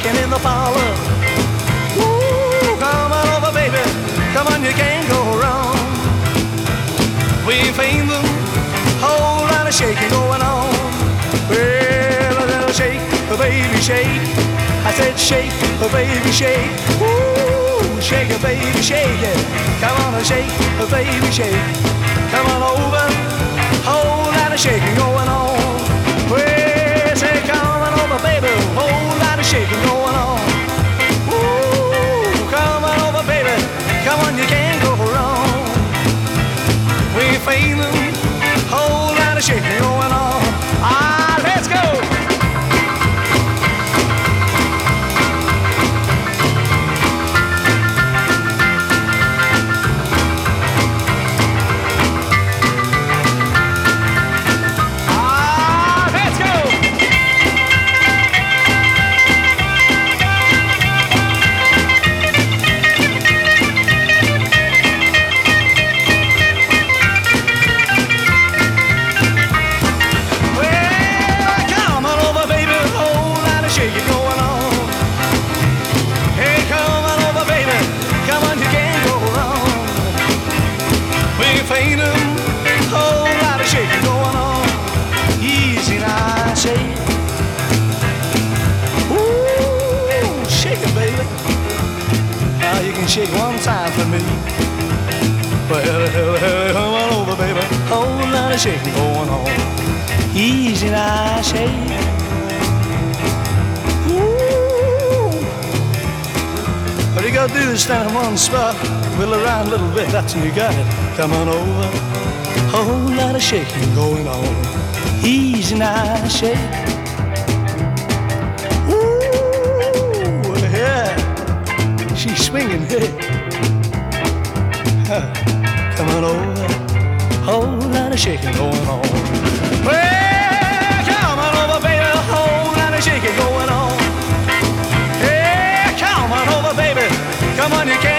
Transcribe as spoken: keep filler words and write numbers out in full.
shaking in the parlor. Ooh, come on over, baby. Come on, you can't go wrong. We ain't the whole lot of shaking going on. Well, a little shake, a baby shake. I said shake, a baby shake. Ooh, shake it, baby, shake it. Come on and shake, a baby shake. Come on over, whole lot of shaking going on. Well, say come on over, baby, whole lot of shaking going on. Ooh, come on over, baby, come on, you can't go wrong. We feeling, whole lot of shaking going on. Ah, let's go. Shake one time for me. Well, hell, hell, come on over, baby. Whole lot of shaking going on. Easy now, shake. Ooh. All you gotta do is stand in one spot, wiggle around a little bit, that's when you got it. Come on over. Whole lot of shaking going on. Easy now, shake. She's swinging, hey. Huh. Come on over, whole lot of shaking going on. Well, come on over, baby, whole lot of shaking going on. Hey, come on over, baby, come on, you can't.